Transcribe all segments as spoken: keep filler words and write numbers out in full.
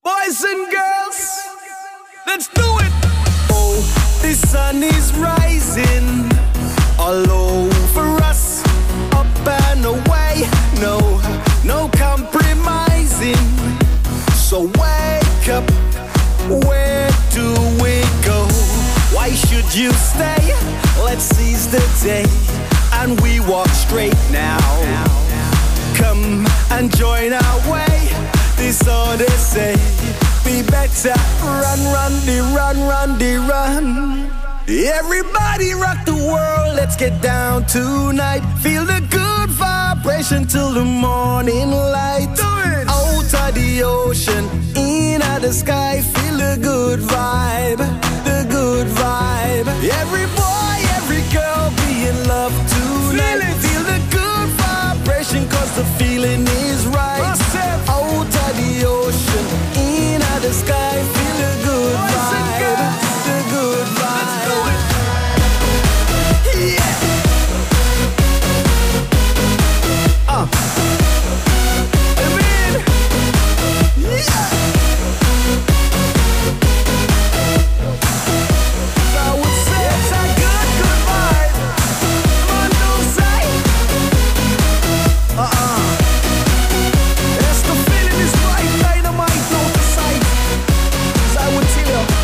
Boys and girls, let's do it. Oh, the sun is rising all over us, up and away. No, no compromising. So wake up, where do we go? Why should you stay? Let's seize the day and we walk straight now. Come and join our way. This all they say. Be better. Run, run, the run, run, the run. Everybody rock the world. Let's get down tonight. Feel the good vibration till the morning light. Do it. Out of the ocean, in the sky. Feel the good vibe, the good vibe. Every boy, every girl be in love tonight. Feel, Feel the good vibration, cause the feeling is right. Out of the ocean, in the sky. Feel the good vibe, the good vibe. Yeah. Uh. Amen. Yeah. I would say it's a good, good vibe. Come on, don't say. Uh-uh. Yes, the feeling is right. Dynamite, no the sight. As I would tell you.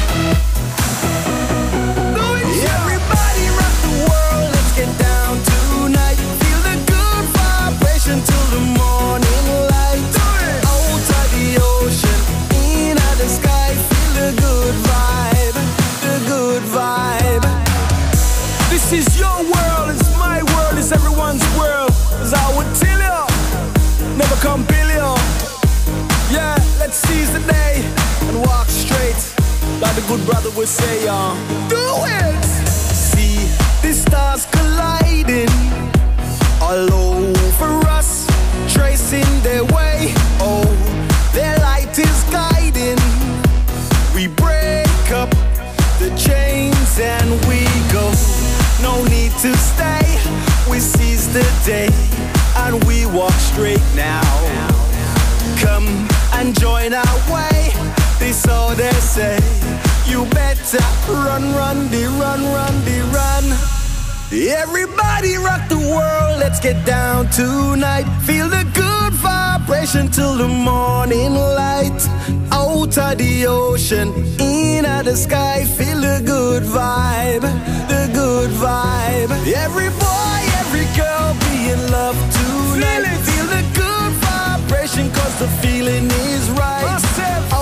Do it. Everybody rock the world. Let's get down tonight. Feel the good vibration till the morning light. Do it. Out of the ocean, in the sky. Feel the good vibe, the good vibe. This is your world, it's my world, it's everyone's world. As I would tell you, never compel you. Yeah, let's seize the day and walk straight, like the good brother would say, y'all. Do it! See the stars colliding all over us, tracing their way. Oh, their light is guiding. We break up the chains and we go. No need to stay. We seize the day and we walk straight now. Come and join our way. This all they say. You better run, run, the run, run, the run. Everybody rock the world. Let's get down tonight. Feel the good vibration till the morning light. Out of the ocean, in the sky. Feel the good vibe, the good vibe. Every boy, every girl be in love tonight. Feel, Feel the good vibration, cause the feeling is right.